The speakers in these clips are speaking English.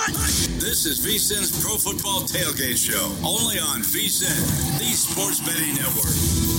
This is VSiN's Pro Football Tailgate Show, only on VSiN, the Sports Betting Network.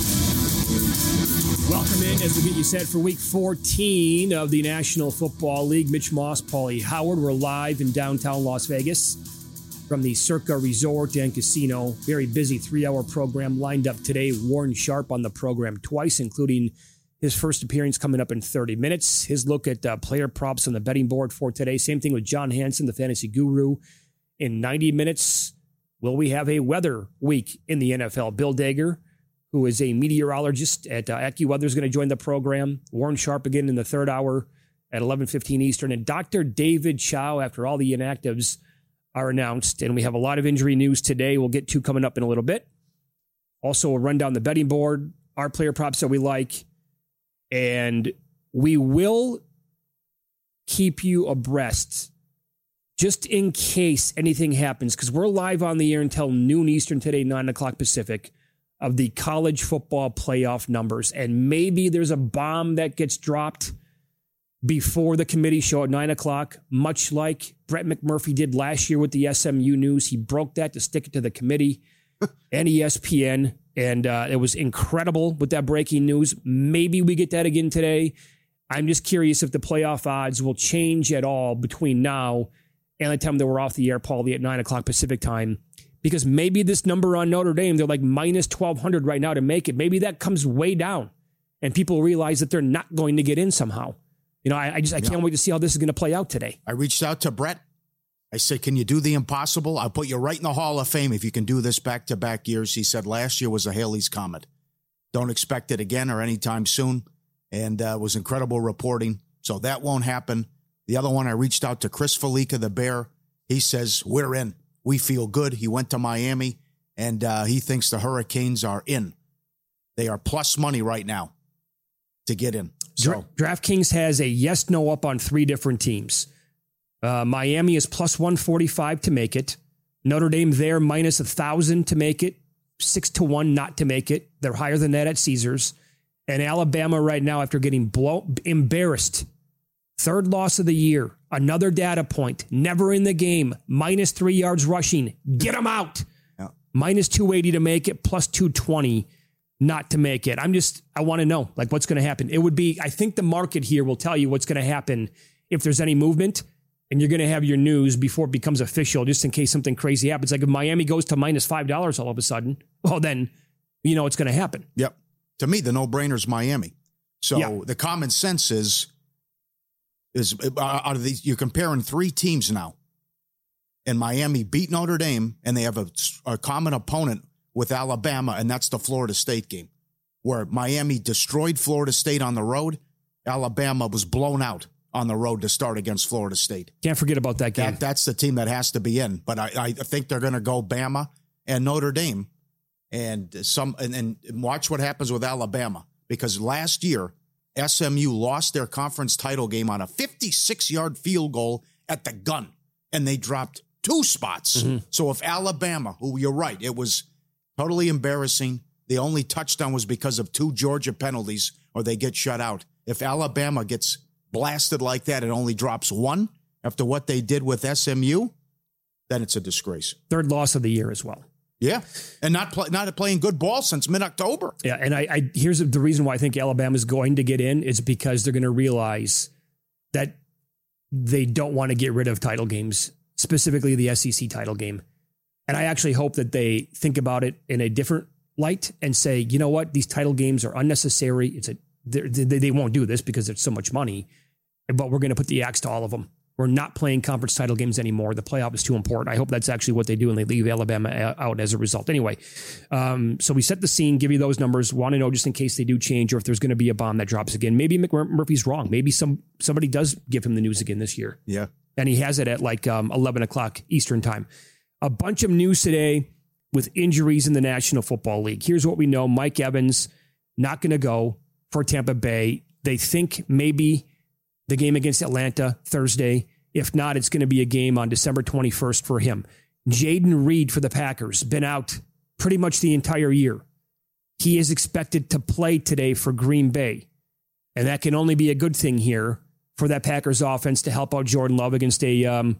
Welcome in as we get you set for Week 14 of the National Football League. Mitch Moss, Paulie Howard. We're live in downtown Las Vegas from the Circa Resort and Casino. Very busy 3-hour program lined up today. Warren Sharp on the program twice, including his first appearance coming up in 30 minutes. His look at player props on the betting board for today. Same thing with John Hansen, the fantasy guru, in 90 minutes. Will we have a weather week in the NFL? Bill Dager, who is a meteorologist at AccuWeather, is going to join the program. Warren Sharp again in the third hour at 11:15 Eastern. And Dr. David Chow, after all the inactives are announced. And we have a lot of injury news today. We'll get to coming up in a little bit. Also, we'll run down the betting board, our player props that we like. And we will keep you abreast just in case anything happens, because we're live on the air until noon Eastern today, 9 o'clock Pacific, of the college football playoff numbers. And maybe there's a bomb that gets dropped before the committee show at 9 o'clock, much like Brett McMurphy did last year with the SMU news. He broke that to stick it to the committee and ESPN. And it was incredible with that breaking news. Maybe we get that again today. I'm just curious if the playoff odds will change at all between now and the time that we're off the air, Paulie, at 9 o'clock Pacific time. Because maybe this number on Notre Dame, they're like minus 1,200 right now to make it. Maybe that comes way down and people realize that they're not going to get in somehow. You know, I can't wait to see how this is going to play out today. I reached out to Brett. I said, can you do the impossible? I'll put you right in the Hall of Fame if you can do this back-to-back years. He said last year was a Halley's Comet. Don't expect it again or anytime soon. And it was incredible reporting. So that won't happen. The other one, I reached out to Chris Felica, the Bear. He says, we're in. We feel good. He went to Miami, and he thinks the Hurricanes are in. They are plus money right now to get in. So DraftKings has a yes-no up on 3 different teams. Miami is plus 145 to make it. Notre Dame there minus 1,000 to make it. 6-1 not to make it. They're higher than that at Caesars. And Alabama right now, after getting embarrassed, third loss of the year, another data point, never in the game, minus 3 yards rushing. Get them out. Yeah. Minus 280 to make it, plus 220 not to make it. I want to know, like, what's going to happen. It would be, I think the market here will tell you what's going to happen if there's any movement. And you're going to have your news before it becomes official, just in case something crazy happens. Like if Miami goes to minus $5 all of a sudden, well, then you know what's going to happen. Yep. To me, the no-brainer is Miami. So the common sense is out of these, you're comparing 3 teams now. And Miami beat Notre Dame, and they have a common opponent with Alabama, and that's the Florida State game, where Miami destroyed Florida State on the road. Alabama was blown out on the road to start against Florida State. Can't forget about that game. That's the team that has to be in. But I think they're going to go Bama and Notre Dame, and watch what happens with Alabama. Because last year, SMU lost their conference title game on a 56-yard field goal at the gun, and they dropped 2 spots. Mm-hmm. So if Alabama, who you're right, it was totally embarrassing. The only touchdown was because of 2 Georgia penalties, or they get shut out. If Alabama gets blasted like that and only drops 1 after what they did with SMU, then it's a disgrace. Third loss of the year as well. Yeah, and not playing good ball since mid-October. Yeah, and I here's the reason why I think Alabama's going to get in is because they're going to realize that they don't want to get rid of title games, specifically the SEC title game. And I actually hope that they think about it in a different light and say, you know what, these title games are unnecessary. They won't do this because it's so much money. But we're going to put the axe to all of them. We're not playing conference title games anymore. The playoff is too important. I hope that's actually what they do, and they leave Alabama out as a result. Anyway, so we set the scene, give you those numbers. Want to know just in case they do change or if there's going to be a bomb that drops again. Maybe McMurphy's wrong. Maybe somebody does give him the news again this year. Yeah. And he has it at like 11 o'clock Eastern time. A bunch of news today with injuries in the National Football League. Here's what we know. Mike Evans not going to go for Tampa Bay. They think maybe the game against Atlanta Thursday. If not, it's going to be a game on December 21st for him. Jaden Reed for the Packers, been out pretty much the entire year. He is expected to play today for Green Bay. And that can only be a good thing here for that Packers offense to help out Jordan Love against a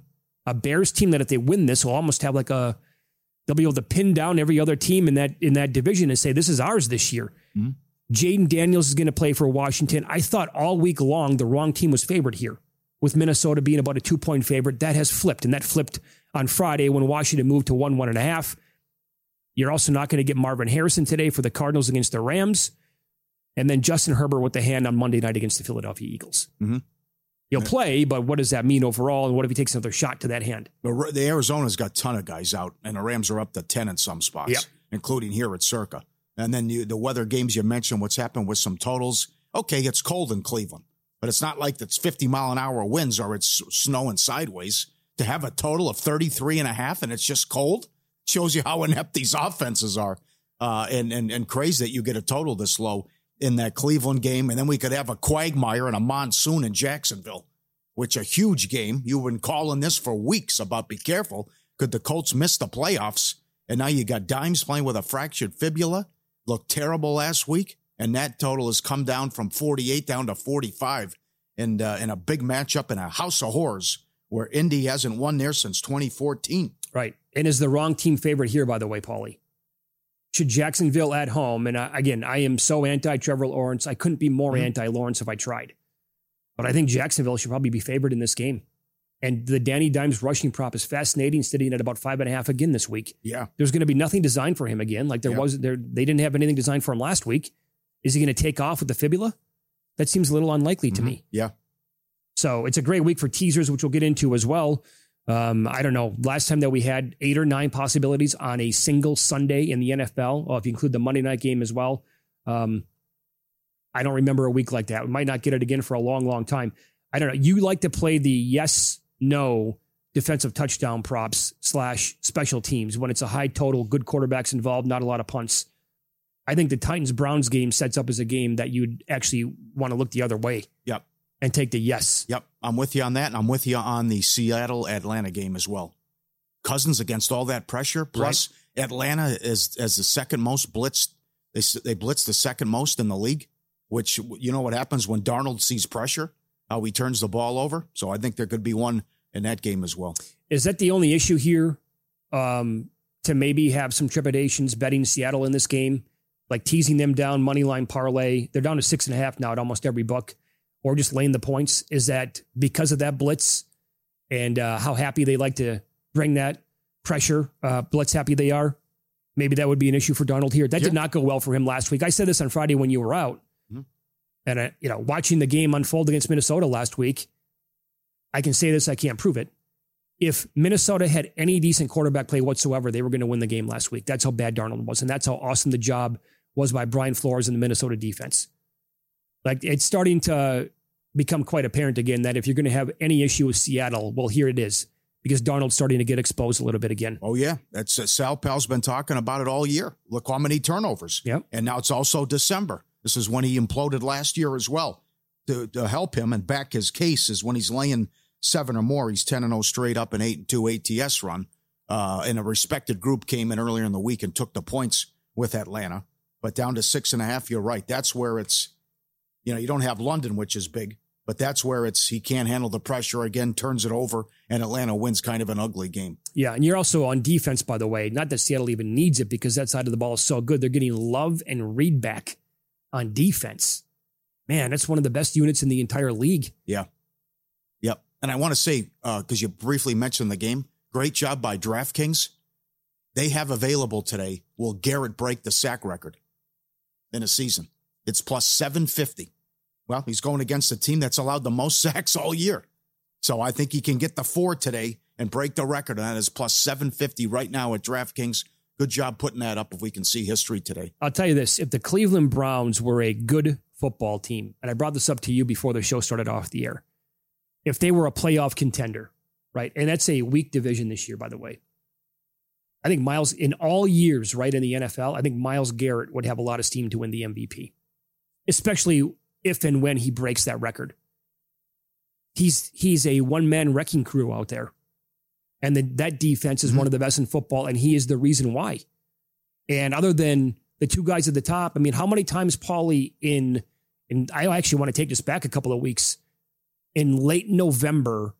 a Bears team that if they win this will almost have they'll be able to pin down every other team in that division and say, this is ours this year. Mm-hmm. Jaden Daniels is going to play for Washington. I thought all week long the wrong team was favored here, with Minnesota being about a 2-point favorite. That has flipped, and that flipped on Friday when Washington moved to 1.5. You're also not going to get Marvin Harrison today for the Cardinals against the Rams. And then Justin Herbert with the hand on Monday night against the Philadelphia Eagles. Mm-hmm. He'll play, but what does that mean overall? And what if he takes another shot to that hand? The Arizona's got a ton of guys out, and the Rams are up to 10 in some spots, including here at Circa. And then the weather games you mentioned, what's happened with some totals. Okay, it's cold in Cleveland, but it's not like it's 50-mile-an-hour winds or it's snowing sideways. To have a total of 33.5 and it's just cold shows you how inept these offenses are, and crazy that you get a total this low in that Cleveland game. And then we could have a quagmire and a monsoon in Jacksonville, which a huge game. You've been calling this for weeks about be careful. Could the Colts miss the playoffs? And now you got Dimes playing with a fractured fibula. Looked terrible last week. And that total has come down from 48 down to 45 in a big matchup in a house of horrors where Indy hasn't won there since 2014. Right. And is the wrong team favorite here, by the way, Paulie. Should Jacksonville at home, and again, I am so anti-Trevor Lawrence. I couldn't be more anti-Lawrence if I tried. But I think Jacksonville should probably be favored in this game. And the Danny Dimes rushing prop is fascinating, sitting at about 5.5 again this week. Yeah. There's going to be nothing designed for him again. Like they didn't have anything designed for him last week. Is he going to take off with the fibula? That seems a little unlikely to me. Yeah. So it's a great week for teasers, which we'll get into as well. I don't know. Last time that we had 8 or 9 possibilities on a single Sunday in the NFL, or if you include the Monday night game as well. I don't remember a week like that. We might not get it again for a long, long time. I don't know. You like to play the yes, no defensive touchdown props / special teams when it's a high total, good quarterbacks involved, not a lot of punts. I think the Titans-Browns game sets up as a game that you'd actually want to look the other way. Yep. And take the yes. Yep. I'm with you on that. And I'm with you on the Seattle-Atlanta game as well. Cousins against all that pressure. Plus, Atlanta is the second most blitzed. They blitz the second most in the league, which, you know what happens when Darnold sees pressure, how he turns the ball over. So I think there could be one in that game as well. Is that the only issue here to maybe have some trepidations betting Seattle in this game? Like teasing them down, money line parlay. They're down to 6.5 now at almost every book. Or just laying the points. Is that because of that blitz and how happy they like to bring that pressure, blitz happy they are? Maybe that would be an issue for Darnold here. That did not go well for him last week. I said this on Friday when you were out. Mm-hmm. And, watching the game unfold against Minnesota last week, I can say this, I can't prove it. If Minnesota had any decent quarterback play whatsoever, they were going to win the game last week. That's how bad Darnold was. And that's how awesome the job was by Brian Flores and the Minnesota defense. Like, it's starting to become quite apparent again that if you're going to have any issue with Seattle, well, here it is, because Darnold's starting to get exposed a little bit again. Oh, yeah. That's Sal Pal's been talking about it all year. Look how many turnovers. Yep. And now it's also December. This is when he imploded last year as well. To help him and back his case is when he's laying 7 or more. He's 10-0 straight up, an 8-2 ATS run. And a respected group came in earlier in the week and took the points with Atlanta. But down to 6.5, you're right. That's where it's, you don't have London, which is big, but that's where he can't handle the pressure again, turns it over, and Atlanta wins kind of an ugly game. Yeah, and you're also on defense, by the way. Not that Seattle even needs it because that side of the ball is so good. They're getting Love and Reed back on defense. Man, that's one of the best units in the entire league. Yeah. Yep. And I want to say, because you briefly mentioned the game, great job by DraftKings. They have available today, will Garrett break the sack record in a season? It's plus 750. Well, he's going against a team that's allowed the most sacks all year. So I think he can get the 4 today and break the record. And that is plus 750 right now at DraftKings. Good job putting that up if we can see history today. I'll tell you this. If the Cleveland Browns were a good football team, and I brought this up to you before the show started off the air, if they were a playoff contender, right? And that's a weak division this year, by the way. I think Myles, in all years, right, in the NFL, I think Myles Garrett would have a lot of steam to win the MVP, especially if and when he breaks that record. He's a one-man wrecking crew out there. And that defense is one of the best in football, and he is the reason why. And other than the 2 guys at the top, I mean, how many times, Paulie, and I actually want to take this back a couple of weeks, in late November,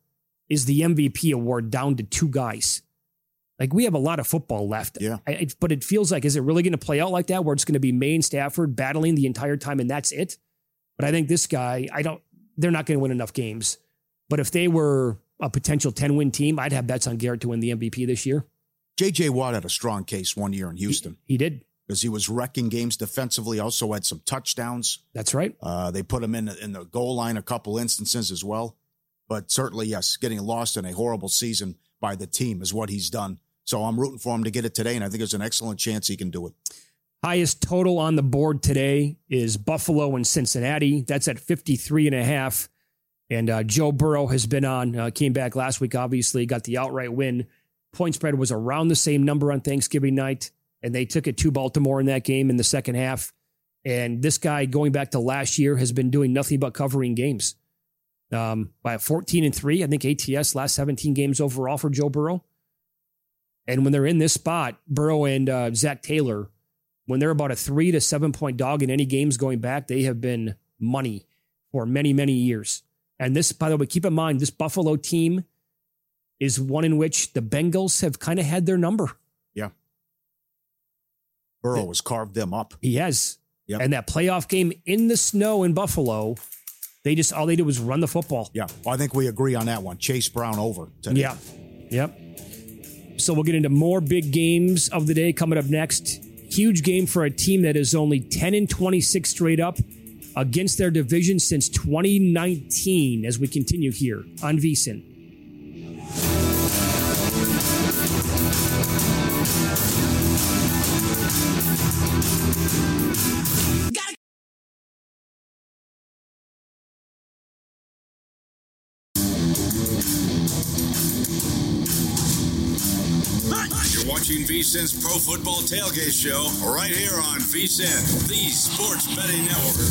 is the MVP award down to 2 guys. Like, we have a lot of football left. Yeah. But it feels like, is it really going to play out like that, where it's going to be May and Stafford battling the entire time and that's it? But I think this guy, they're not going to win enough games. But if they were a potential 10-win team, I'd have bets on Garrett to win the MVP this year. J.J. Watt had a strong case one year in Houston. He did. Because he was wrecking games defensively, also had some touchdowns. That's right. They put him in the goal line a couple instances as well. But certainly, yes, getting lost in a horrible season by the team is what he's done. So I'm rooting for him to get it today, and I think there's an excellent chance he can do it. Highest total on the board today is Buffalo and Cincinnati. That's at 53.5. And Joe Burrow has been on, came back last week, obviously, got the outright win. Point spread was around the same number on Thanksgiving night, and they took it to Baltimore in that game in the second half. And this guy, going back to last year, has been doing nothing but covering games. By 14-3, I think ATS last 17 games overall for Joe Burrow. And when they're in this spot, Burrow and Zach Taylor, when they're about a 3 to 7 point dog in any games going back, they have been money for many, many years. And this, by the way, keep in mind, this Buffalo team is one in which the Bengals have kind of had their number. Yeah. Burrow has carved them up. He has. Yep. And that playoff game in the snow in Buffalo, all they did was run the football. Yeah. Well, I think we agree on that one. Chase Brown over today. Yeah. Yep. So we'll get into more big games of the day coming up next. Huge game for a team that is only 10-26 straight up against their division since 2019 as we continue here on VSiN. You're watching VSiN's Pro Football Tailgate Show right here on VSiN, the Sports Betting Network.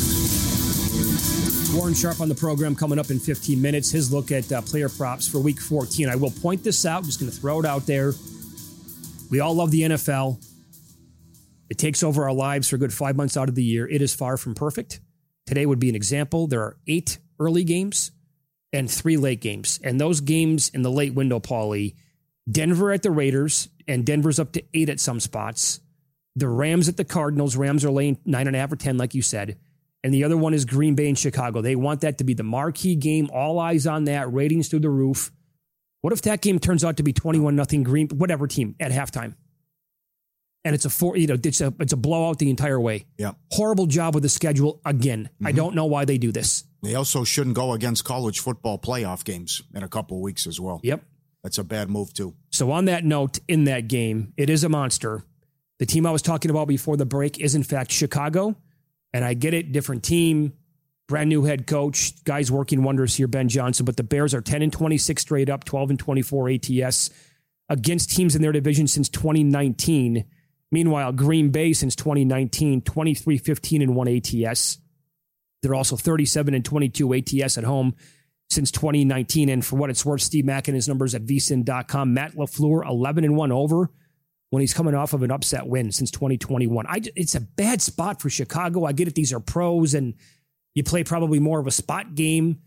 Warren Sharp on the program coming up in 15 minutes. His look at player props for Week 14. I will point this out. I'm just going to throw it out there. We all love the NFL. It takes over our lives for a good 5 months out of the year. It is far from perfect. Today would be an example. There are 8 early games and 3 late games. And those games in the late window, Paulie, Denver at the Raiders, and Denver's up to 8 at some spots. The Rams at the Cardinals. Rams are laying 9.5 or 10, like you said. And the other one is Green Bay and Chicago. They want that to be the marquee game. All eyes on that. Ratings through the roof. What if that game turns out to be 21-0 Green, whatever team at halftime? And it's a blowout the entire way. Yeah. Horrible job with the schedule again. Mm-hmm. I don't know why they do this. They also shouldn't go against college football playoff games in a couple of weeks as well. Yep. That's a bad move, too. So on that note, in that game, it is a monster. The team I was talking about before the break is, in fact, Chicago. And I get it, different team, brand new head coach, guys working wonders here, Ben Johnson. But the Bears are 10-26 straight up, 12-24 ATS against teams in their division since 2019. Meanwhile, Green Bay since 2019, 23-15-1 ATS. They're also 37-22 ATS at home since 2019. And for what it's worth, Steve Mack and his numbers at vsin.com. Matt LaFleur, 11-1 over when he's coming off of an upset win since 2021. It's a bad spot for Chicago. I get it. These are pros, and you play probably more of a spot game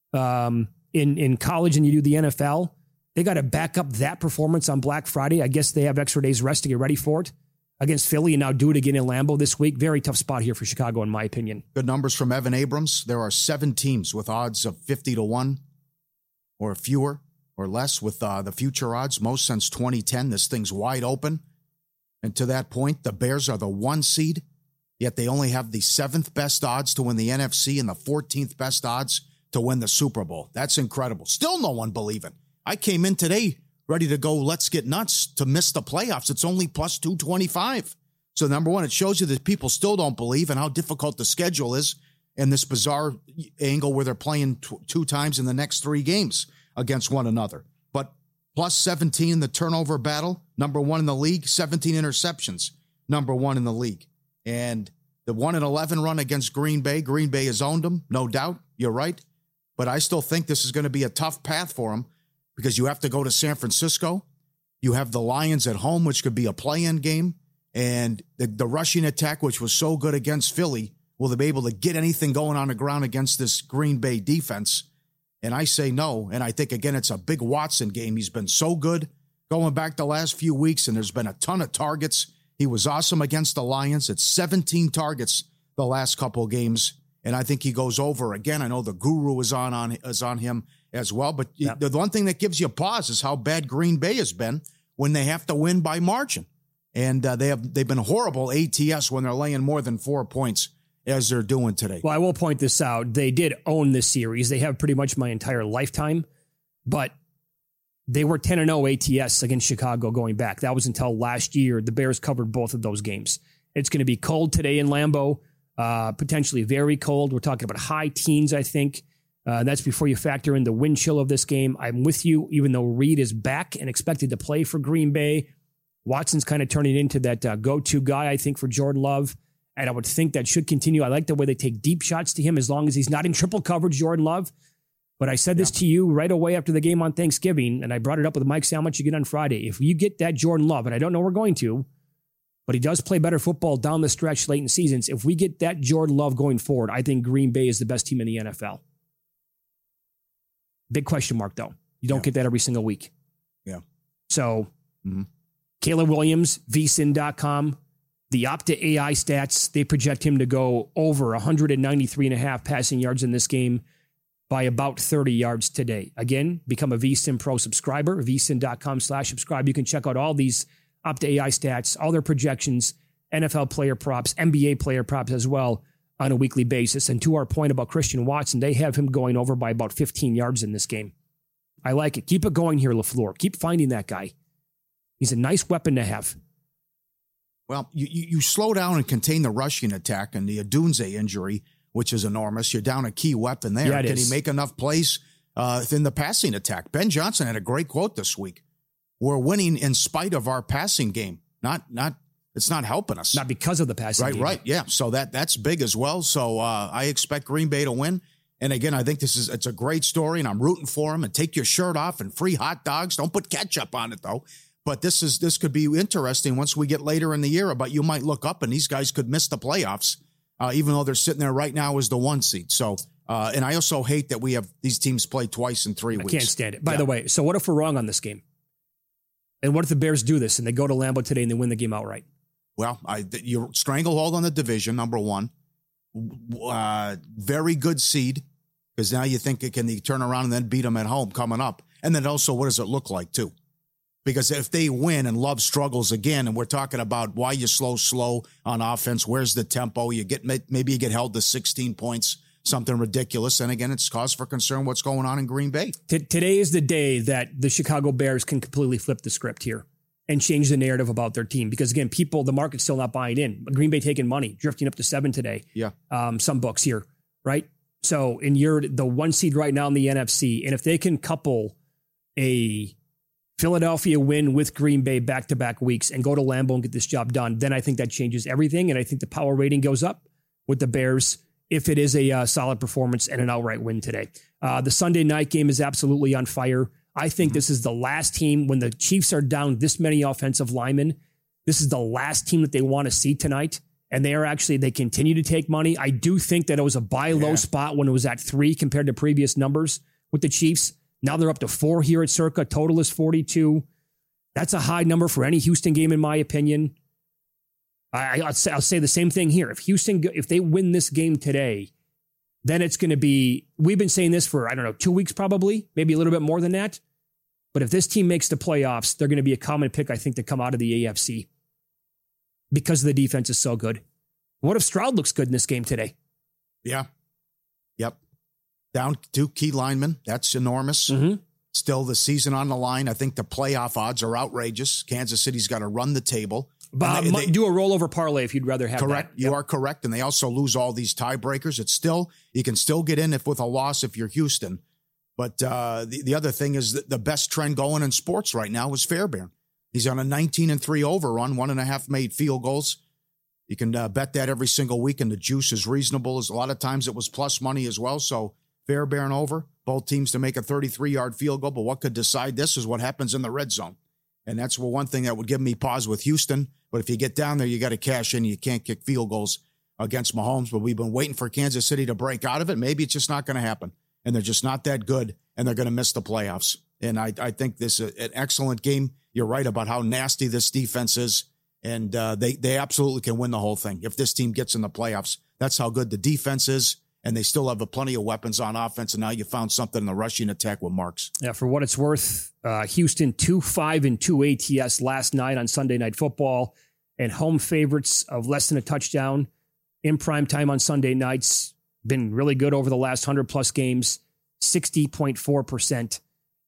in college than you do the NFL. They got to back up that performance on Black Friday. I guess they have extra days rest to get ready for it against Philly and now do it again in Lambeau this week. Very tough spot here for Chicago, in my opinion. Good numbers from Evan Abrams. There are 7 teams with odds of 50-1 or fewer or less with the future odds, most since 2010. This thing's wide open. And to that point, the Bears are the 1 seed, yet they only have the 7th best odds to win the NFC and the 14th best odds to win the Super Bowl. That's incredible. Still no one believing. I came in today ready to go, let's get nuts, to miss the playoffs. It's only plus 225. So number one, it shows you that people still don't believe and how difficult the schedule is in this bizarre angle where they're playing 2 times in the next 3 games against one another. But plus 17, the turnover battle, number 1 in the league, 17 interceptions, number 1 in the league. And the 1-11 run against Green Bay has owned them, no doubt. You're right. But I still think this is going to be a tough path for them because you have to go to San Francisco. You have the Lions at home, which could be a play-in game. And the rushing attack, which was so good against Philly, will they be able to get anything going on the ground against this Green Bay defense? And I say no. And I think, again, it's a big Watson game. He's been so good going back the last few weeks, and there's been a ton of targets. He was awesome against the Lions. It's 17 targets the last couple of games, and I think he goes over again. I know the guru is on him as well, but the one thing that gives you pause is how bad Green Bay has been when they have to win by margin. And they've been horrible ATS when they're laying more than 4 points, as they're doing today. Well, I will point this out. They did own this series. They have pretty much my entire lifetime, but they were 10-0 ATS against Chicago going back. That was until last year. The Bears covered both of those games. It's going to be cold today in Lambeau, potentially very cold. We're talking about high teens, I think. That's before you factor in the wind chill of this game. I'm with you, even though Reed is back and expected to play for Green Bay. Watson's kind of turning into that go-to guy, I think, for Jordan Love. And I would think that should continue. I like the way they take deep shots to him as long as he's not in triple coverage, Jordan Love. But I said this to you right away after the game on Thanksgiving, and I brought it up with Mike Sandwich again on Friday. If you get that Jordan Love, and I don't know we're going to, but he does play better football down the stretch late in seasons. If we get that Jordan Love going forward, I think Green Bay is the best team in the NFL. Big question mark, though. You don't get that every single week. Yeah. So, Caleb Williams, vsin.com. The Opta AI stats, they project him to go over 193.5 passing yards in this game by about 30 yards today. Again, become a vSIN Pro subscriber, vsin.com/subscribe. You can check out all these Opta AI stats, all their projections, NFL player props, NBA player props as well on a weekly basis. And to our point about Christian Watson, they have him going over by about 15 yards in this game. I like it. Keep it going here, LaFleur. Keep finding that guy. He's a nice weapon to have. Well, you slow down and contain the rushing attack and the Adunze injury, which is enormous. You're down a key weapon there. Yeah, Can he make enough plays in the passing attack? Ben Johnson had a great quote this week. We're winning in spite of our passing game. It's not helping us. Not because of the passing game. Right. Yeah. So that's big as well. So I expect Green Bay to win. And again, I think it's a great story, and I'm rooting for him. And take your shirt off and free hot dogs. Don't put ketchup on it though. But this could be interesting once we get later in the year. But you might look up and these guys could miss the playoffs, even though they're sitting there right now as the 1 seed. So, and I also hate that we have these teams play twice in 3 weeks. I can't stand it. By the way, so what if we're wrong on this game? And what if the Bears do this and they go to Lambeau today and they win the game outright? Well, you stranglehold on the division, number one. Very good seed, because now you think can they turn around and then beat them at home coming up? And then also, what does it look like too? Because if they win and Love struggles again, and we're talking about why you slow on offense, where's the tempo? Maybe you get held to 16 points, something ridiculous. And again, it's cause for concern what's going on in Green Bay. Today is the day that the Chicago Bears can completely flip the script here and change the narrative about their team. Because again, the market's still not buying in. Green Bay taking money, drifting up to 7 today. Yeah. Some books here, right? So, and you're the 1 seed right now in the NFC. And if they can couple a Philadelphia win with Green Bay back-to-back weeks and go to Lambeau and get this job done, then I think that changes everything. And I think the power rating goes up with the Bears if it is a solid performance and an outright win today. The Sunday night game is absolutely on fire. I think this is the last team, when the Chiefs are down this many offensive linemen, this is the last team that they want to see tonight. And they continue to take money. I do think that it was a buy low spot when it was at 3 compared to previous numbers with the Chiefs. Now they're up to 4 here at Circa. Total is 42. That's a high number for any Houston game, in my opinion. I'll say the same thing here. If they win this game today, then it's going to be, we've been saying this for, 2 weeks probably, maybe a little bit more than that. But if this team makes the playoffs, they're going to be a common pick, I think, to come out of the AFC because the defense is so good. What if Stroud looks good in this game today? Yeah. Yep. Down 2 key linemen. That's enormous. Mm-hmm. Still the season on the line. I think the playoff odds are outrageous. Kansas City's got to run the table. But they do a rollover parlay if you'd rather have correct. that. You are correct. And they also lose all these tiebreakers. You can still get in with a loss if you're Houston. But the other thing is that the best trend going in sports right now is Fairbairn. He's on a 19-3 overrun, 1.5 made field goals. You can bet that every single week, and the juice is reasonable. A lot of times it was plus money as well. So Fairbairn over, both teams to make a 33-yard field goal. But what could decide this is what happens in the red zone. And that's one thing that would give me pause with Houston. But if you get down there, you got to cash in. You can't kick field goals against Mahomes. But we've been waiting for Kansas City to break out of it. Maybe it's just not going to happen. and they're just not that good, and they're going to miss the playoffs. And I think this is an excellent game. You're right about how nasty this defense is, and they absolutely can win the whole thing. If this team gets in the playoffs, that's how good the defense is, and they still have plenty of weapons on offense, and now you found something in the rushing attack with Marks. Yeah, for what it's worth, Houston 2-5-2 ATS last night on Sunday Night Football, and home favorites of less than a touchdown in prime time on Sunday nights. Been really good over the last 100-plus games, 60.4%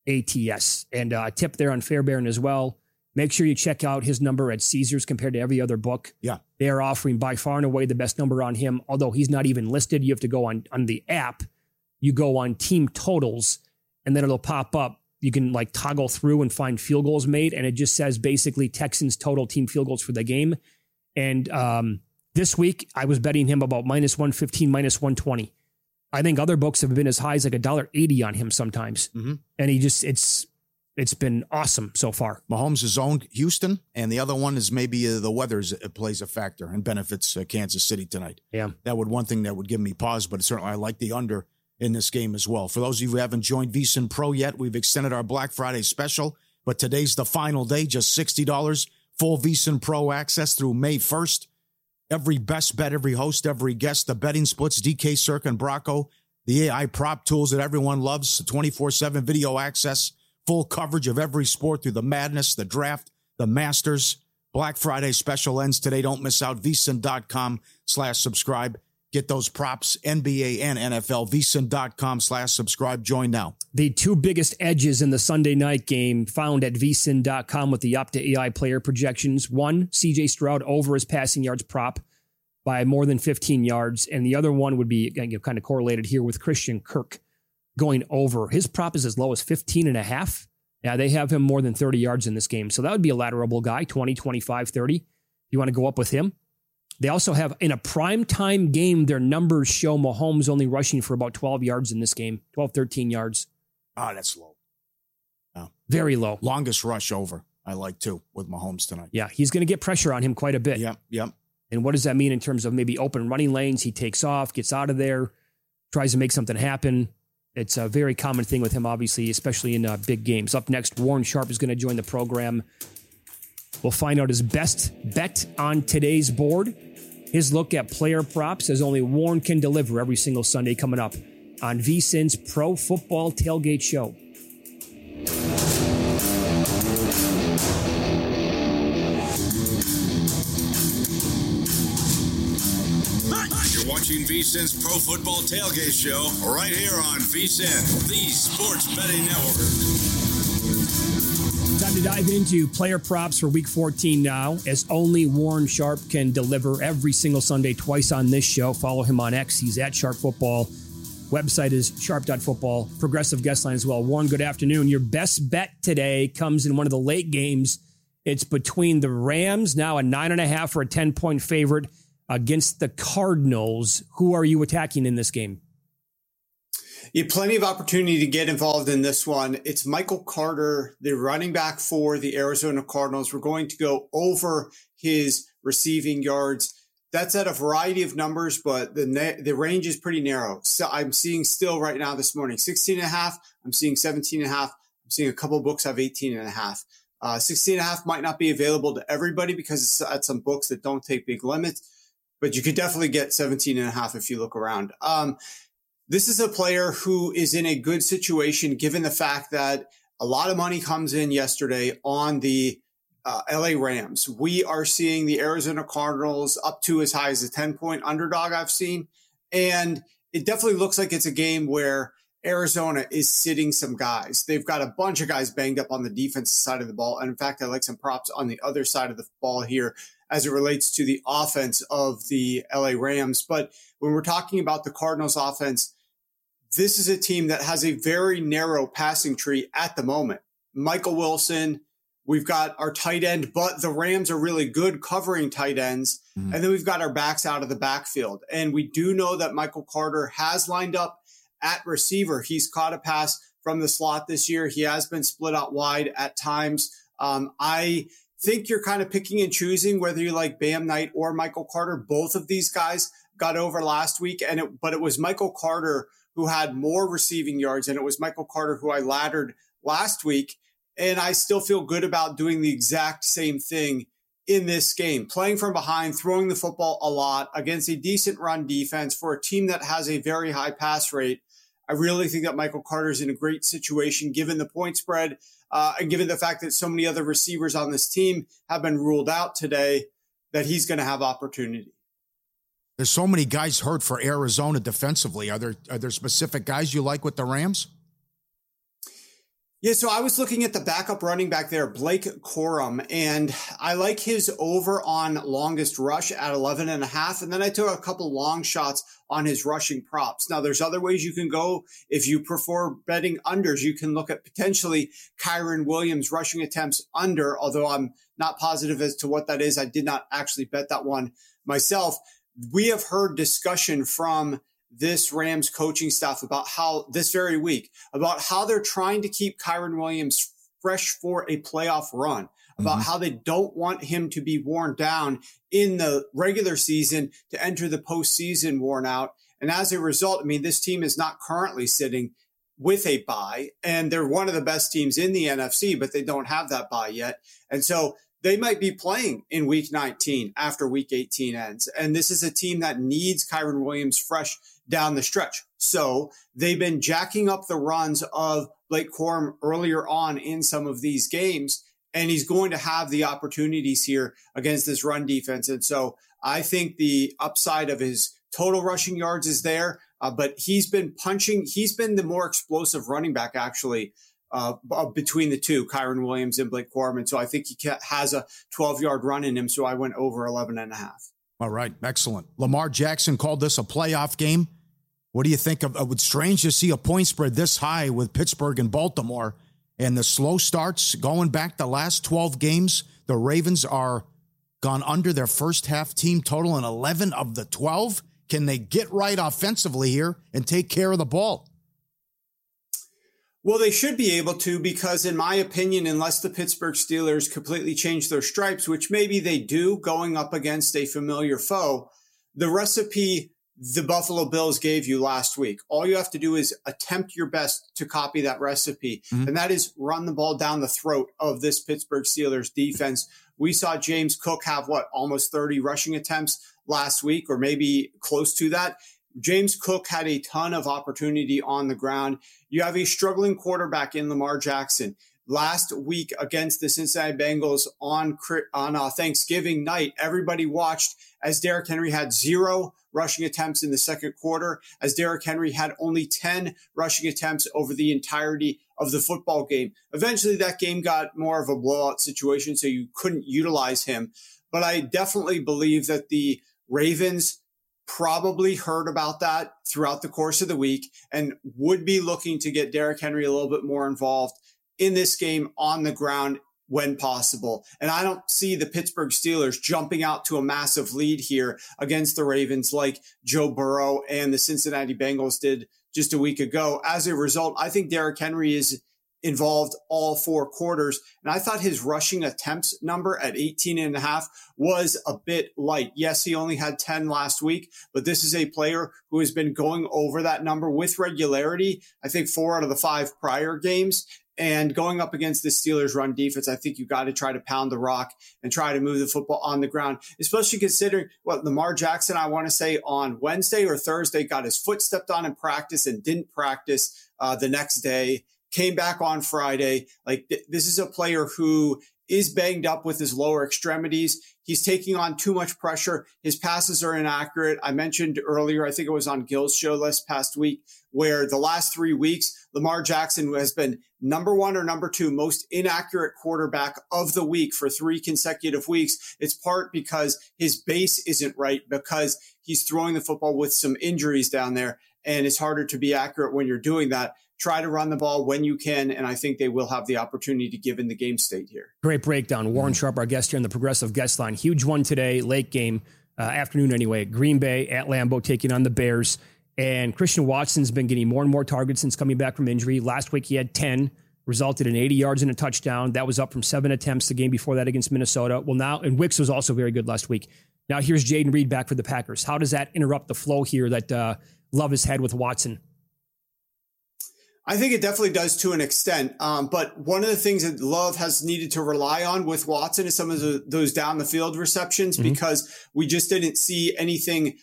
ATS. And a tip there on Fairbairn as well. Make sure you check out his number at Caesars compared to every other book. Yeah. They are offering by far and away the best number on him, although he's not even listed. You have to go on the app. You go on team totals, and then it'll pop up. You can like toggle through and find field goals made, and it just says basically Texans total team field goals for the game. And this week, I was betting him about -115, -120. I think other books have been as high as like $1.80 on him sometimes. Mm-hmm. And he just, it's been awesome so far. Mahomes has owned Houston, and the other one is maybe the weather plays a factor and benefits Kansas City tonight. Yeah. One thing that would give me pause, but certainly I like the under in this game as well. For those of you who haven't joined VSiN Pro yet, we've extended our Black Friday special, but today's the final day, just $60, full VSiN Pro access through May 1st. Every best bet, every host, every guest, the betting splits, DK, Cirque, and Bracco, the AI prop tools that everyone loves, 24/7 video access, full coverage of every sport through the Madness, the Draft, the Masters. Black Friday special ends today. Don't miss out. VSiN.com/subscribe. Get those props, NBA and NFL. VSiN.com/subscribe. Join now. The two biggest edges in the Sunday night game found at VSiN.com with the Opta AI player projections. One, CJ Stroud over his passing yards prop by more than 15 yards. And the other one would be kind of correlated here with Christian Kirk going over. His prop is as low as 15.5. Yeah, they have him more than 30 yards in this game. So that would be a laterable guy, 20, 25, 30. You want to go up with him? They also have, in a primetime game, their numbers show Mahomes only rushing for about 12 yards in this game, 12, 13 yards. Ah, that's low. Oh. Very low. Longest rush over, I like, too, with Mahomes tonight. Yeah, he's going to get pressure on him quite a bit. Yep. And what does that mean in terms of maybe open running lanes? He takes off, gets out of there, tries to make something happen. It's a very common thing with him, obviously, especially in big games. Up next, Warren Sharp is going to join the program. We'll find out his best bet on today's board. His look at player props, as only Warren can deliver every single Sunday, coming up on VSiN's Pro Football Tailgate Show. You're watching VSiN's Pro Football Tailgate Show right here on VSiN, the Sports Betting Network. Time to dive into player props for Week 14 now, as only Warren Sharp can deliver every single Sunday, twice on this show. Follow him on X. He's at Sharp Football. Website is sharp.football. Progressive guest line as well. Warren, good afternoon. Your best bet today comes in one of the late games. It's between the Rams, now a 9.5 or a 10-point favorite, against the Cardinals. Who are you attacking in this game? You have plenty of opportunity to get involved in this one. It's Michael Carter, the running back for the Arizona Cardinals. We're going to go over his receiving yards. That's at a variety of numbers, but the range is pretty narrow. So I'm seeing still right now this morning 16.5. I'm seeing 17.5. I'm seeing a couple of books have 18.5. 16.5 might not be available to everybody because it's at some books that don't take big limits, but you could definitely get 17.5 if you look around. This is a player who is in a good situation given the fact that a lot of money comes in yesterday on the LA Rams. We are seeing the Arizona Cardinals up to as high as a 10-point underdog I've seen. And it definitely looks like it's a game where Arizona is sitting some guys. They've got a bunch of guys banged up on the defensive side of the ball. And in fact, I like some props on the other side of the ball here as it relates to the offense of the LA Rams. But when we're talking about the Cardinals offense, this is a team that has a very narrow passing tree at the moment. Michael Wilson, we've got our tight end, but the Rams are really good covering tight ends. Mm-hmm. And then we've got our backs out of the backfield. And we do know that Michael Carter has lined up at receiver. He's caught a pass from the slot this year. He has been split out wide at times. I think you're kind of picking and choosing whether you like Bam Knight or Michael Carter. Both of these guys got over last week, but it was Michael Carter who had more receiving yards, and it was Michael Carter, who I laddered last week. And I still feel good about doing the exact same thing in this game, playing from behind, throwing the football a lot against a decent run defense for a team that has a very high pass rate. I really think that Michael Carter is in a great situation, given the point spread and given the fact that so many other receivers on this team have been ruled out today, that he's going to have opportunity. There's so many guys hurt for Arizona defensively. Are there specific guys you like with the Rams? Yeah, so I was looking at the backup running back there, Blake Corum, and I like his over on longest rush at 11.5. And then I took a couple long shots on his rushing props. Now, there's other ways you can go. If you prefer betting unders, you can look at potentially Kyren Williams rushing attempts under, although I'm not positive as to what that is. I did not actually bet that one myself. We have heard discussion from this Rams coaching staff about how this very week, about how they're trying to keep Kyren Williams fresh for a playoff run, about how they don't want him to be worn down in the regular season to enter the postseason worn out. And as a result, I mean, this team is not currently sitting with a bye, and they're one of the best teams in the NFC, but they don't have that bye yet. And so they might be playing in week 19 after week 18 ends. And this is a team that needs Kyren Williams fresh down the stretch. So they've been jacking up the runs of Blake Corum earlier on in some of these games, and he's going to have the opportunities here against this run defense. And so I think the upside of his total rushing yards is there, but he's been the more explosive running back actually between the two, Kyren Williams and Blake Corum. And so I think he has a 12-yard run in him. So I went over 11.5. All right. Excellent. Lamar Jackson called this a playoff game. What do you think of it's strange to see a point spread this high with Pittsburgh and Baltimore and the slow starts going back the last 12 games? The Ravens are gone under their first half team total in 11 of the 12. Can they get right offensively here and take care of the ball? Well, they should be able to, because in my opinion, unless the Pittsburgh Steelers completely change their stripes, which maybe they do going up against a familiar foe, the recipe the Buffalo Bills gave you last week, all you have to do is attempt your best to copy that recipe. And that is run the ball down the throat of this Pittsburgh Steelers defense. We saw James Cook have almost 30 rushing attempts last week, or maybe close to that. James Cook had a ton of opportunity on the ground. You have a struggling quarterback in Lamar Jackson. Last week against the Cincinnati Bengals on Thanksgiving night, everybody watched as Derrick Henry had 0 rushing attempts in the second quarter, as Derrick Henry had only 10 rushing attempts over the entirety of the football game. Eventually, that game got more of a blowout situation, so you couldn't utilize him. But I definitely believe that the Ravens probably heard about that throughout the course of the week and would be looking to get Derrick Henry a little bit more involved in this game on the ground when possible. And I don't see the Pittsburgh Steelers jumping out to a massive lead here against the Ravens like Joe Burrow and the Cincinnati Bengals did just a week ago. As a result, I think Derrick Henry is involved all 4 quarters. And I thought his rushing attempts number at 18.5 was a bit light. Yes, he only had 10 last week, but this is a player who has been going over that number with regularity. I think 4 out of the 5 prior games. And going up against the Steelers run defense, I think you got to try to pound the rock and try to move the football on the ground, especially considering what Lamar Jackson, I want to say on Wednesday or Thursday, got his foot stepped on in practice and didn't practice the next day, came back on Friday. This is a player who is banged up with his lower extremities. He's taking on too much pressure. His passes are inaccurate. I mentioned earlier, I think it was on Gill's show last past week, where the last 3 weeks, Lamar Jackson has been number 1 or number 2 most inaccurate quarterback of the week for 3 consecutive weeks. It's part because his base isn't right, because he's throwing the football with some injuries down there, and it's harder to be accurate when you're doing that. Try to run the ball when you can, and I think they will have the opportunity given the game state here. Great breakdown. Warren Sharp, our guest here in the Progressive Guest Line. Huge one today, late game, afternoon anyway. Green Bay at Lambeau taking on the Bears. And Christian Watson's been getting more and more targets since coming back from injury. Last week he had 10, resulted in 80 yards and a touchdown. That was up from 7 attempts the game before that against Minnesota. Well, now, and Wicks was also very good last week. Now here's Jayden Reed back for the Packers. How does that interrupt the flow here that Love has had with Watson? I think it definitely does to an extent. But one of the things that Love has needed to rely on with Watson is some of those down the field receptions, because we just didn't see anything.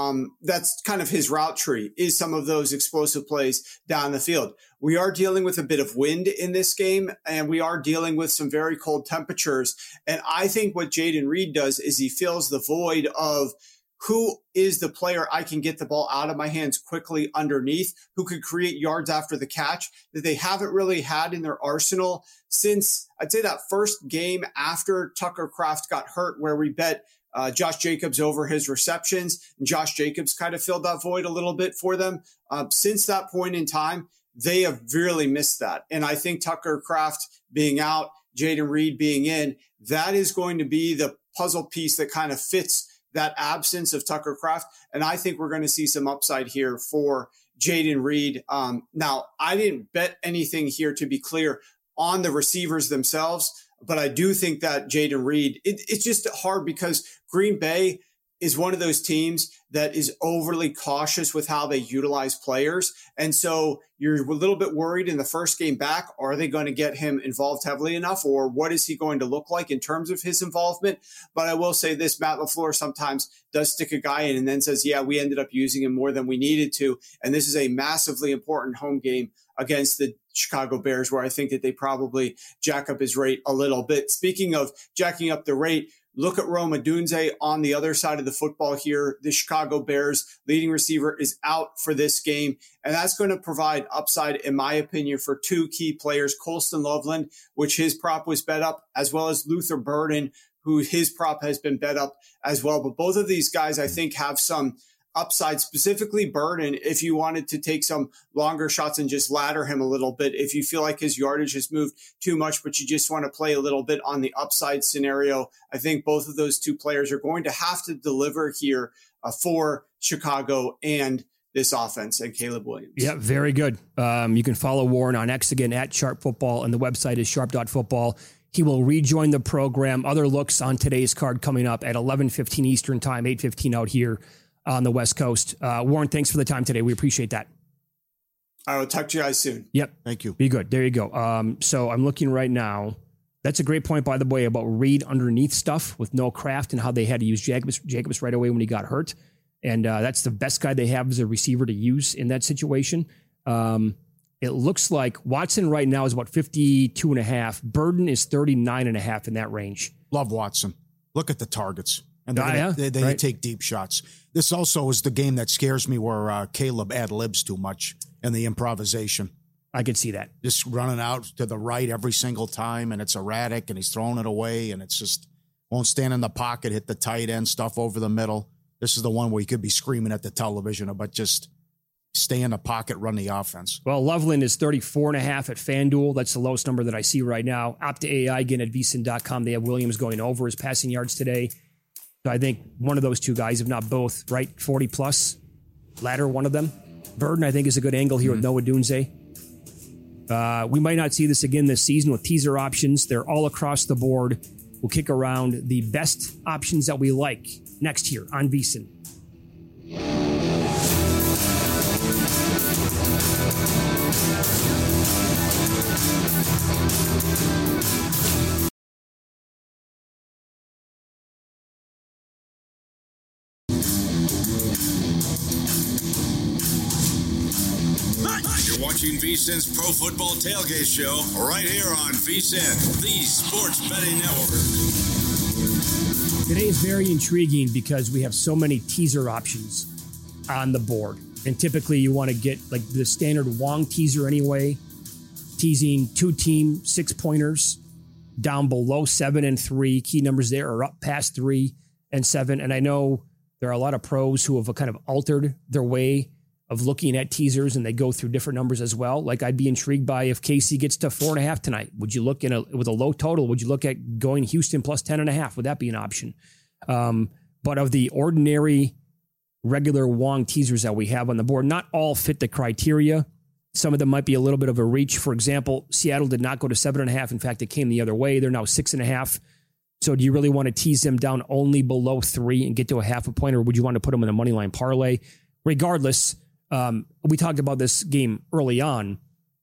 That's kind of his route tree, is some of those explosive plays down the field. We are dealing with a bit of wind in this game, and we are dealing with some very cold temperatures. And I think what Jayden Reed does is he fills the void of who is the player I can get the ball out of my hands quickly underneath, who could create yards after the catch that they haven't really had in their arsenal since, I'd say, that first game after Tucker Kraft got hurt, where we bet Josh Jacobs over his receptions, and Josh Jacobs kind of filled that void a little bit for them. Since that point in time, they have really missed that. And I think Tucker Kraft being out, Jayden Reed being in, that is going to be the puzzle piece that kind of fits that absence of Tucker Kraft. And I think we're going to see some upside here for Jayden Reed. Now, I didn't bet anything here, to be clear, on the receivers themselves, but I do think that Jayden Reed, it's just hard because Green Bay is one of those teams that is overly cautious with how they utilize players. And so you're a little bit worried in the first game back. Are they going to get him involved heavily enough, or what is he going to look like in terms of his involvement? But I will say this, Matt LaFleur sometimes does stick a guy in and then says, yeah, we ended up using him more than we needed to. And this is a massively important home game against the Chicago Bears, where I think that they probably jack up his rate a little bit. Speaking of jacking up the rate, look at Rome Odunze on the other side of the football here. The Chicago Bears leading receiver is out for this game, and that's going to provide upside, in my opinion, for two key players, Colston Loveland, which his prop was bet up, as well as Luther Burden, who his prop has been bet up as well. But both of these guys, I think, have some upside, specifically Burden, if you wanted to take some longer shots and just ladder him a little bit. If you feel like his yardage has moved too much, but you just want to play a little bit on the upside scenario, I think both of those two players are going to have to deliver here for Chicago and this offense and Caleb Williams. Yeah, very good. You can follow Warren on X again at Sharp Football, and the website is sharp.football. He will rejoin the program. Other looks on today's card coming up at 11:15 Eastern time, 8:15 out here on the West Coast. Warren, thanks for the time today. We appreciate that. I will talk to you guys soon. Yep. Thank you. Be good. There you go. So I'm looking right now. That's a great point, by the way, about Reed underneath stuff with no Kraft and how they had to use Jacobs right away when he got hurt. And that's the best guy they have as a receiver to use in that situation. It looks like Watson right now is about 52.5. Burden is 39.5 in that range. Love Watson. Look at the targets. And they right. take deep shots. This also is the game that scares me, where Caleb ad-libs too much in the improvisation. I could see that. Just running out to the right every single time, and it's erratic, and he's throwing it away, and it's just won't stand in the pocket, hit the tight end stuff over the middle. This is the one where you could be screaming at the television, but just stay in the pocket, run the offense. Well, Loveland is 34.5 at FanDuel. That's the lowest number that I see right now. Opta AI, again, at vsin.com. They have Williams going over his passing yards today. So I think one of those two guys, if not both, right, 40-plus, ladder one of them. Burden, I think, is a good angle here with Noah Dunze. We might not see this again this season with teaser options. They're all across the board. We'll kick around the best options that we like next here on VSiN. You're watching VSiN's Pro Football Tailgate Show right here on VSiN, the Sports Betting Network. Today is very intriguing because we have so many teaser options on the board. And typically you want to get like the standard Wong teaser anyway, teasing 2-team 6-pointers down below 7 and 3. Key numbers there are up past 3 and 7. And I know there are a lot of pros who have kind of altered their way of looking at teasers, and they go through different numbers as well. Like I'd be intrigued by if KC gets to 4.5 tonight. Would you look with a low total? Would you look at going Houston plus 10.5? Would that be an option? But of the ordinary regular Wong teasers that we have on the board, not all fit the criteria. Some of them might be a little bit of a reach. For example, Seattle did not go to 7.5. In fact, it came the other way. They're now 6.5. So do you really want to tease them down only below 3 and get to a half a point, or would you want to put them in a money line parlay? Regardless, we talked about this game early on.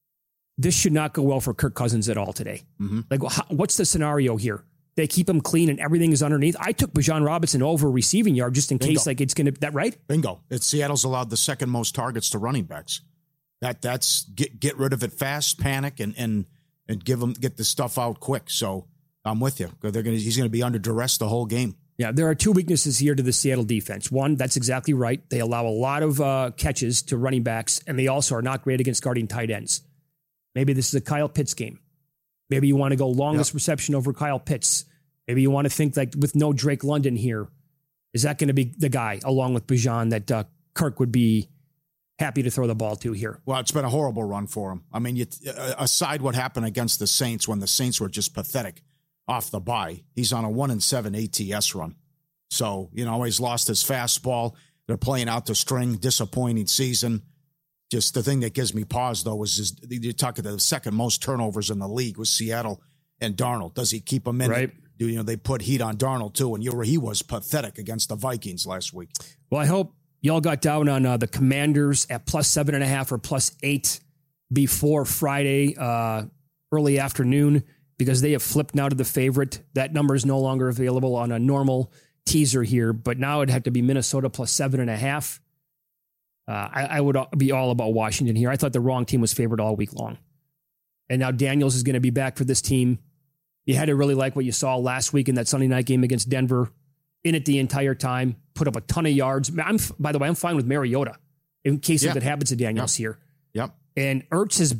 this should not go well for Kirk Cousins at all today. Mm-hmm. Like, what's the scenario here? They keep him clean and everything is underneath. I took Bijan Robinson over receiving yard just in case, like, it's going to, that right? Bingo. Seattle's allowed the second most targets to running backs. That's get rid of it fast, panic, and get the stuff out quick. So I'm with you. He's going to be under duress the whole game. Yeah, there are two weaknesses here to the Seattle defense. One, that's exactly right. They allow a lot of catches to running backs, and they also are not great against guarding tight ends. Maybe this is a Kyle Pitts game. Maybe you want to go longest reception over Kyle Pitts. Maybe you want to think, like, with no Drake London here, is that going to be the guy, along with Bijan, that Kirk would be happy to throw the ball to here? Well, it's been a horrible run for him. I mean, aside what happened against the Saints when the Saints were just pathetic off the bye, he's on a 1-7 ATS run. So, he's lost his fastball. They're playing out the string, disappointing season. Just the thing that gives me pause, though, is you're talking the second most turnovers in the league with Seattle and Darnold. Does he keep him in? Right. They put heat on Darnold, too, and he was pathetic against the Vikings last week. Well, I hope y'all got down on the Commanders at +7.5 or +8 before Friday early afternoon, because they have flipped now to the favorite. That number is no longer available on a normal teaser here, but now it'd have to be Minnesota +7.5. I would be all about Washington here. I thought the wrong team was favored all week long. And now Daniels is going to be back for this team. You had to really like what you saw last week in that Sunday night game against Denver. In it the entire time, put up a ton of yards. By the way, I'm fine with Mariota in case if it happens to Daniels here. Yep. And Ertz this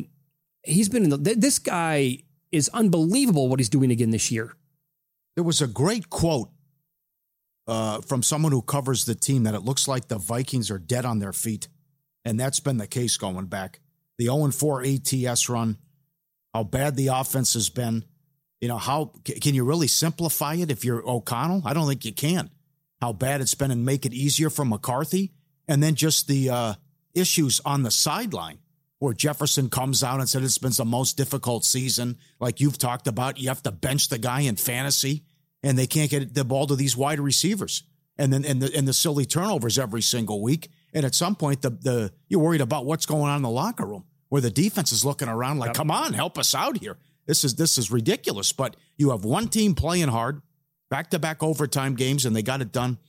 guy is unbelievable what he's doing again this year. There was a great quote from someone who covers the team that it looks like the Vikings are dead on their feet. And that's been the case going back. The 0-4 ATS run, how bad the offense has been. How can you really simplify it if you're O'Connell? I don't think you can. How bad it's been and make it easier for McCarthy. And then just the issues on the sideline where Jefferson comes out and said it's been the most difficult season. Like you've talked about, you have to bench the guy in fantasy and they can't get the ball to these wide receivers. And then and the silly turnovers every single week. And at some point, you're worried about what's going on in the locker room where the defense is looking around like, come on, help us out here. This is ridiculous. But you have one team playing hard, back-to-back overtime games, and they got it done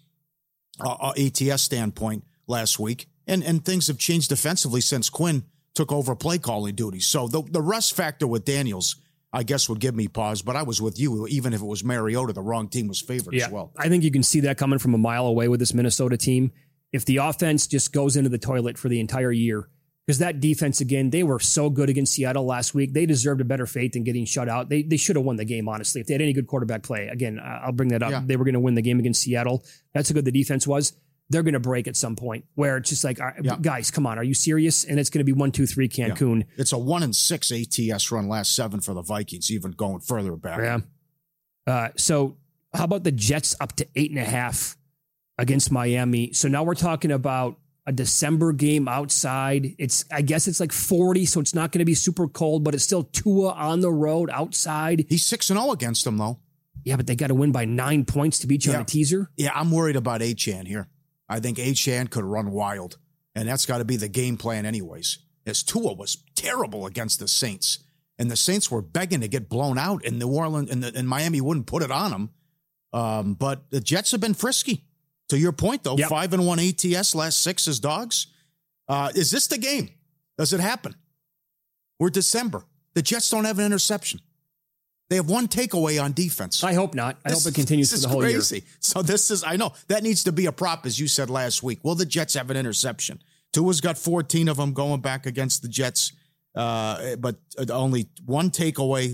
ATS standpoint last week. And things have changed defensively since Quinn took over play calling duties. So the rest factor with Daniels, I guess, would give me pause. But I was with you. Even if it was Mariota, the wrong team was favored as well. I think you can see that coming from a mile away with this Minnesota team. If the offense just goes into the toilet for the entire year, because that defense, again, they were so good against Seattle last week. They deserved a better fate than getting shut out. They should have won the game, honestly. If they had any good quarterback play, again, I'll bring that up. Yeah. They were going to win the game against Seattle. That's how good the defense was. They're going to break at some point where it's just like, guys, come on, are you serious? And it's going to be 1-2-3 Cancun. Yeah. It's a 1-6 ATS run last 7 for the Vikings, even going further back. Yeah. So how about the Jets up to 8.5 against Miami? So now we're talking about a December game outside. I guess it's like 40, so it's not going to be super cold, but it's still Tua on the road outside. He's 6-0 against them, though. Yeah, but they got to win by 9 points to beat you on a teaser. Yeah, I'm worried about Achane here. I think Achane could run wild, and that's got to be the game plan anyways. As Tua was terrible against the Saints, and the Saints were begging to get blown out, and New Orleans and Miami wouldn't put it on them. But the Jets have been frisky. To your point, though, 5-1 ATS, last 6 as dogs. Is this the game? Does it happen? We're December. The Jets don't have an interception. They have one takeaway on defense. I hope not. I hope it continues for the whole year. So I know, that needs to be a prop, as you said last week. Will the Jets have an interception? Tua's got 14 of them going back against the Jets, but only one takeaway.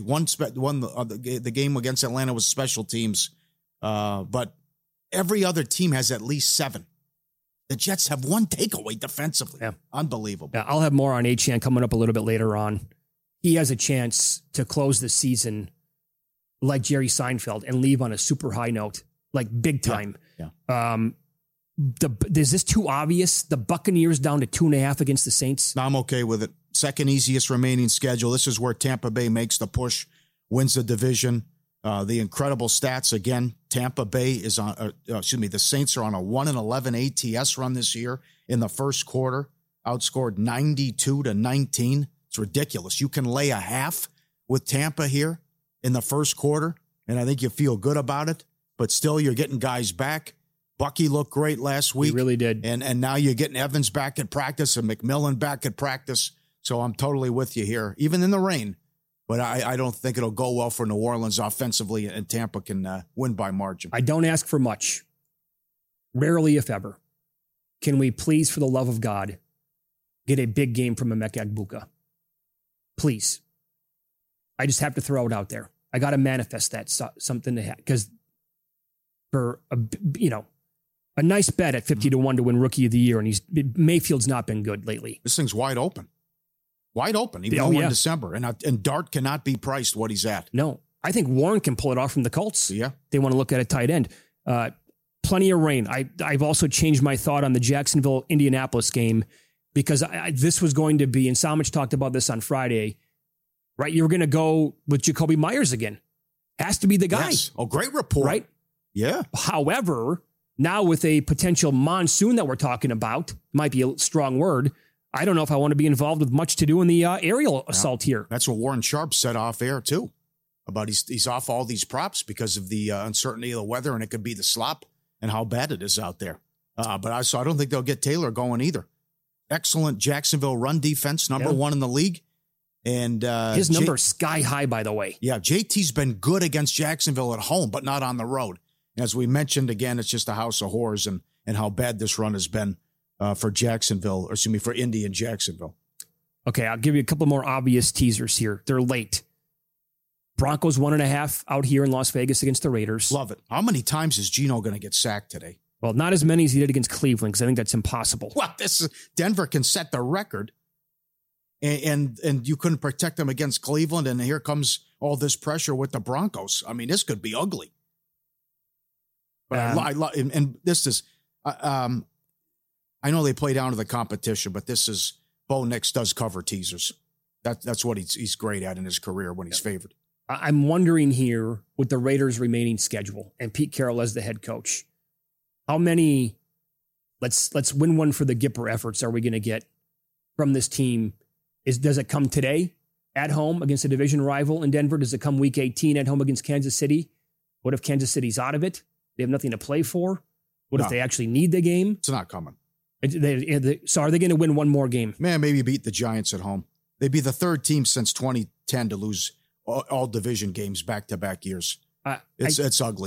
The game against Atlanta was special teams, but every other team has at least 7. The Jets have one takeaway defensively. Yeah. Unbelievable. Yeah, I'll have more on Achane coming up a little bit later on. He has a chance to close the season like Jerry Seinfeld and leave on a super high note, like big time. Yeah. Is this too obvious? The Buccaneers down to 2.5 against the Saints? No, I'm okay with it. Second easiest remaining schedule. This is where Tampa Bay makes the push, wins the division. The incredible stats again. Tampa Bay is on. The Saints are on a 1-11 ATS run this year in the first quarter. Outscored 92-19. It's ridiculous. You can lay a half with Tampa here in the first quarter, and I think you feel good about it. But still, you're getting guys back. Bucky looked great last week. He really did. And now you're getting Evans back at practice and McMillan back at practice. So I'm totally with you here, even in the rain. But I don't think it'll go well for New Orleans offensively, and Tampa can win by margin. I don't ask for much. Rarely, if ever, can we please, for the love of God, get a big game from Emeka Egbuka? Please. I just have to throw it out there. I got to manifest that something to have, because for a nice bet at 50-1 to win Rookie of the Year, and Mayfield's not been good lately. This thing's wide open. Wide open, even though we're in December. And Dart cannot be priced what he's at. No. I think Warren can pull it off from the Colts. Yeah. They want to look at a tight end. Plenty of rain. I've also changed my thought on the Jacksonville-Indianapolis game, because this was going to be, and Samich talked about this on Friday, right? You were going to go with Jacoby Myers again. Has to be the guy. Yes. Oh, great report. Right? Yeah. However, now with a potential monsoon that we're talking about, might be a strong word, I don't know if I want to be involved with much to do in the aerial assault here. That's what Warren Sharp said off air, too, about he's off all these props because of the uncertainty of the weather, and it could be the slop and how bad it is out there. But I don't think they'll get Taylor going either. Excellent Jacksonville run defense, number one in the league. And his number is sky high, by the way. Yeah, JT's been good against Jacksonville at home, but not on the road. As we mentioned, again, it's just a house of horrors and how bad this run has been for Indy and Jacksonville. Okay, I'll give you a couple more obvious teasers here. They're late. Broncos 1.5 out here in Las Vegas against the Raiders. Love it. How many times is Geno going to get sacked today? Well, not as many as he did against Cleveland, because I think that's impossible. Well, Denver can set the record, and you couldn't protect them against Cleveland, and here comes all this pressure with the Broncos. I mean, this could be ugly. But and this is, I know they play down to the competition, but this is, Bo Nix does cover teasers. That's what he's great at in his career when he's favored. I'm wondering here with the Raiders' remaining schedule and Pete Carroll as the head coach, how many let's win one for the Gipper efforts are we going to get from this team? Does it come today at home against a division rival in Denver? Does it come week 18 at home against Kansas City? What if Kansas City's out of it? They have nothing to play for. What if they actually need the game? It's not coming. So are they going to win one more game? Man, maybe beat the Giants at home. They'd be the third team since 2010 to lose all division games back-to-back years. It's ugly.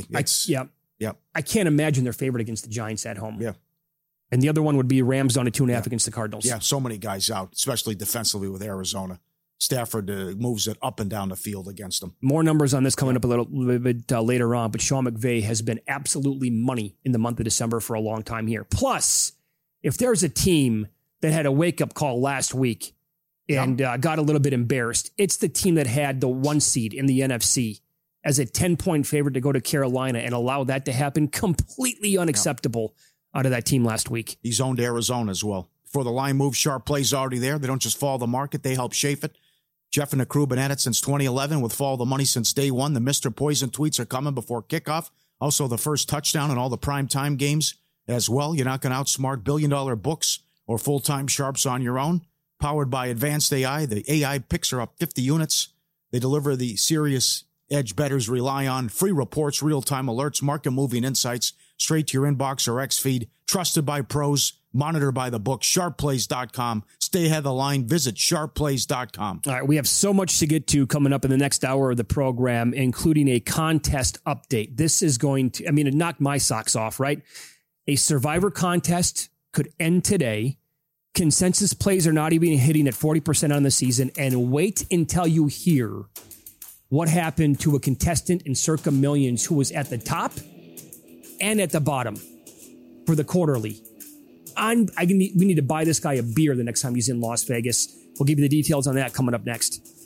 I can't imagine they're favored against the Giants at home. Yeah. And the other one would be Rams on a 2.5 against the Cardinals. Yeah, so many guys out, especially defensively with Arizona. Stafford moves it up and down the field against them. More numbers on this coming up a little bit later on, but Sean McVay has been absolutely money in the month of December for a long time here. Plus, if there's a team that had a wake-up call last week and got a little bit embarrassed, it's the team that had the 1 seed in the NFC as a 10-point favorite to go to Carolina and allow that to happen. Completely unacceptable out of that team last week. He's owned Arizona as well. Before the line move, sharp plays already there. They don't just follow the market. They help shape it. Jeff and the crew been at it since 2011 with Follow the Money since day one. The Mr. Poison tweets are coming before kickoff. Also, the first touchdown in all the primetime games as well. You're not going to outsmart billion-dollar books or full-time sharps on your own. Powered by Advanced AI. The AI picks are up 50 units. They deliver the serious edge bettors rely on. Free reports, real-time alerts, market-moving insights straight to your inbox or X feed. Trusted by pros. Monitored by the book. Sharpplays.com. Stay ahead of the line. Visit sharpplays.com. All right, we have so much to get to coming up in the next hour of the program, including a contest update. This is going to, it knocked my socks off, right? A Survivor contest could end today. Consensus plays are not even hitting at 40% on the season. And wait until you hear what happened to a contestant in Circa Millions who was at the top and at the bottom for the quarterly. We need to buy this guy a beer the next time he's in Las Vegas. We'll give you the details on that coming up next.